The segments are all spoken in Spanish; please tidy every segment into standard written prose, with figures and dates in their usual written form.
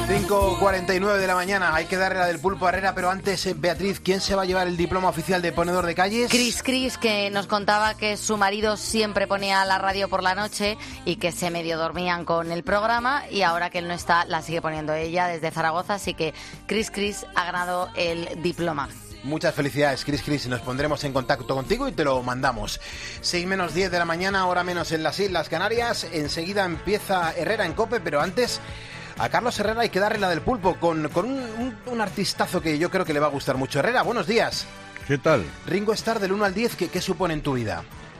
5:49 de la mañana, hay que darle la del pulpo a Herrera, pero antes, Beatriz, ¿quién se va a llevar el diploma oficial de ponedor de calles? Cris, que nos contaba que su marido siempre ponía la radio por la noche y que se medio dormían con el programa, y ahora que él no está, la sigue poniendo ella desde Zaragoza, así que Cris ha ganado el diploma. Muchas felicidades, Cris. Nos pondremos en contacto contigo y te lo mandamos. 6:10 de la mañana, hora menos en las Islas Canarias. Enseguida empieza Herrera en COPE, pero antes a Carlos Herrera hay que darle la del pulpo con un artistazo que yo creo que le va a gustar mucho. Herrera, buenos días. ¿Qué tal? Ringo Starr, del 1 al 10, ¿qué supone en tu vida?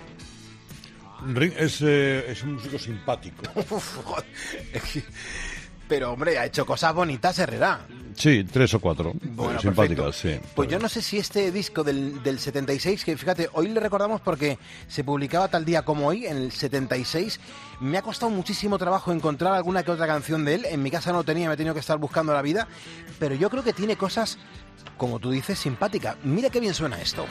Es un músico simpático. Pero, hombre, ha hecho cosas bonitas, Herrera. Sí, 3 o 4. Bueno, simpáticas, perfecto. sí. Pues yo no sé si este disco del 76, que fíjate, hoy le recordamos porque se publicaba tal día como hoy, en el 76, me ha costado muchísimo trabajo encontrar alguna que otra canción de él. En mi casa no tenía, me he tenido que estar buscando la vida, pero yo creo que tiene cosas, como tú dices, simpáticas. Mira qué bien suena esto.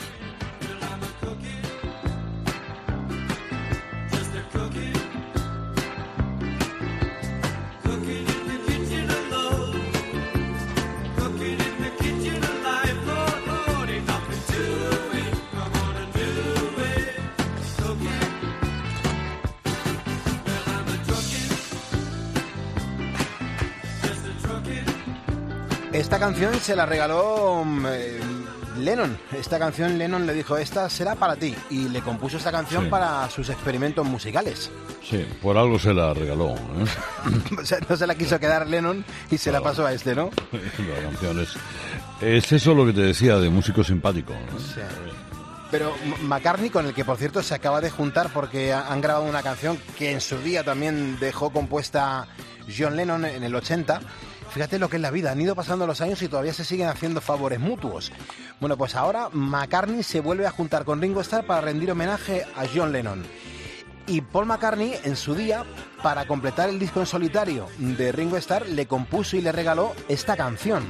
Esta canción se la regaló Lennon. Esta canción Lennon le dijo, esta será para ti. Y le compuso esta canción para sus experimentos musicales. Sí, por algo se la regaló, ¿eh? O sea, no se la quiso quedar Lennon y se la pasó a este, ¿no? La canción es eso lo que te decía de músico simpático, ¿no? Sí. Pero McCartney, con el que por cierto se acaba de juntar porque han grabado una canción que en su día también dejó compuesta John Lennon en el 80. Fíjate lo que es la vida, han ido pasando los años y todavía se siguen haciendo favores mutuos. Bueno, pues ahora McCartney se vuelve a juntar con Ringo Starr para rendir homenaje a John Lennon. Y Paul McCartney, en su día, para completar el disco en solitario de Ringo Starr, le compuso y le regaló esta canción.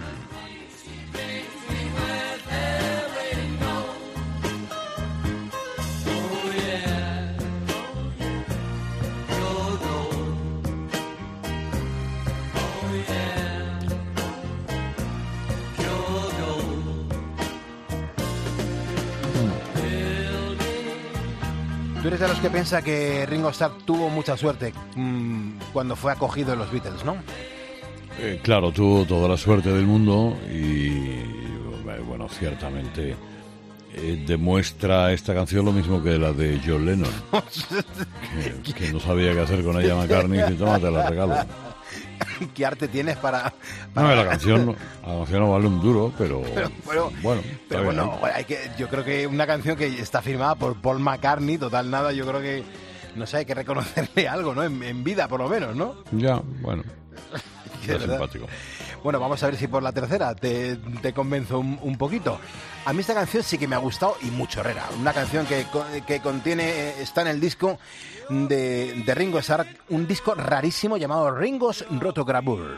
Tú eres de los que piensa que Ringo Starr tuvo mucha suerte cuando fue acogido en los Beatles, ¿no? Claro, tuvo toda la suerte del mundo y, bueno, ciertamente demuestra esta canción lo mismo que la de John Lennon, que no sabía qué hacer con ella McCartney, y toma, te la regalo. ¿Qué arte tienes para...? No, la canción no vale un duro, pero bueno, yo creo que una canción que está firmada por Paul McCartney, total nada, yo creo que, no sé, hay que reconocerle algo, ¿no? En vida, por lo menos, ¿no? Ya, bueno, es simpático. Bueno, vamos a ver si por la tercera te convenzo un poquito. A mí esta canción sí que me ha gustado y mucho, Herrera. Una canción que contiene, está en el disco de Ringo Starr, un disco rarísimo llamado Ringo's Rotogravure.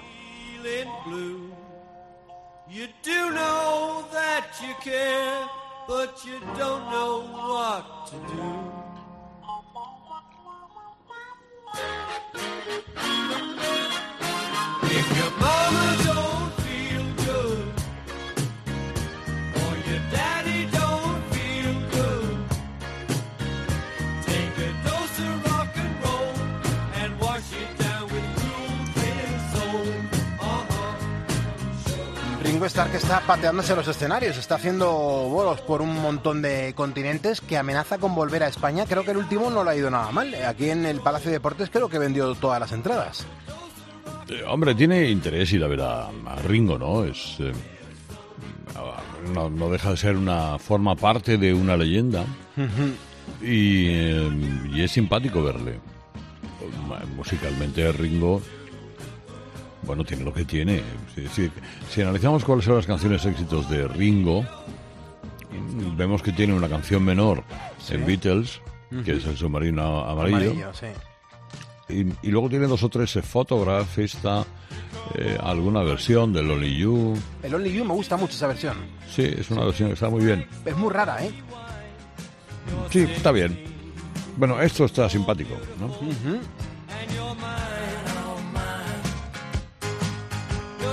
You do know that you care, but you don't know what to do. If your mama don't feel good, or your daddy don't feel good, take a dose of rock and roll and wash it down with cool clear soul. Ringo Starr, que está pateándose los escenarios, está haciendo bolos por un montón de continentes, que amenaza con volver a España. Creo que el último no le ha ido nada mal. Aquí en el Palacio de Deportes creo que vendió todas las entradas. Hombre, tiene interés ir a ver a Ringo, ¿no? No deja de ser forma parte de una leyenda. Y es simpático verle. Musicalmente Ringo, bueno, tiene lo que tiene. Si analizamos cuáles son las canciones éxitos de Ringo, vemos que tiene una canción menor en Beatles, que es El submarino amarillo. Sí. Y luego tiene 2 o 3 Photograph, alguna versión de Only You. El Only You me gusta mucho esa versión. Sí, es una versión que está muy bien. Es muy rara, ¿eh? Sí, está bien. Bueno, esto está simpático, ¿no?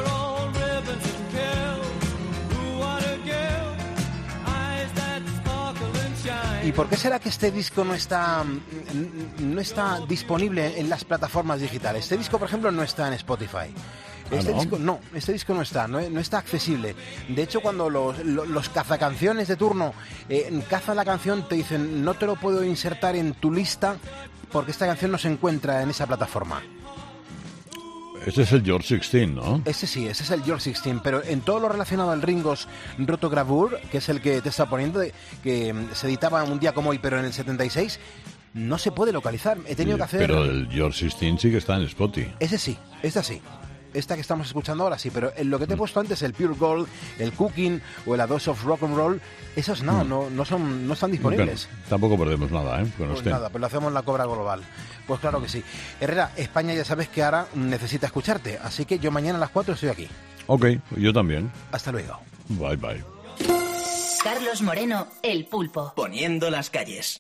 ¿Y por qué será que este disco no está disponible en las plataformas digitales? Este disco, por ejemplo, no está en Spotify. Este disco no está accesible. De hecho, cuando los cazacanciones de turno cazan la canción, te dicen no te lo puedo insertar en tu lista porque esta canción no se encuentra en esa plataforma. Ese es el George 16, ¿no? Ese es el George 16, pero en todo lo relacionado al Ringo's Rotogravure, que es el que te está poniendo, que se editaba un día como hoy, pero en el 76, no se puede localizar. He tenido que hacer... Pero el George 16 sí que está en Spotify. Ese sí, esta sí. Esta que estamos escuchando ahora sí, pero en lo que te he puesto antes, el Pure Gold, el Cooking o el A Dose of Rock and Roll, esos no están disponibles. Bueno, tampoco perdemos nada, con pues nada, pues lo hacemos en la Cobra Global. Pues claro que sí. Herrera, España ya sabes que ahora necesita escucharte, así que yo mañana a las 4 estoy aquí. Ok, yo también. Hasta luego. Bye, bye. Carlos Moreno, El Pulpo. Poniendo las calles.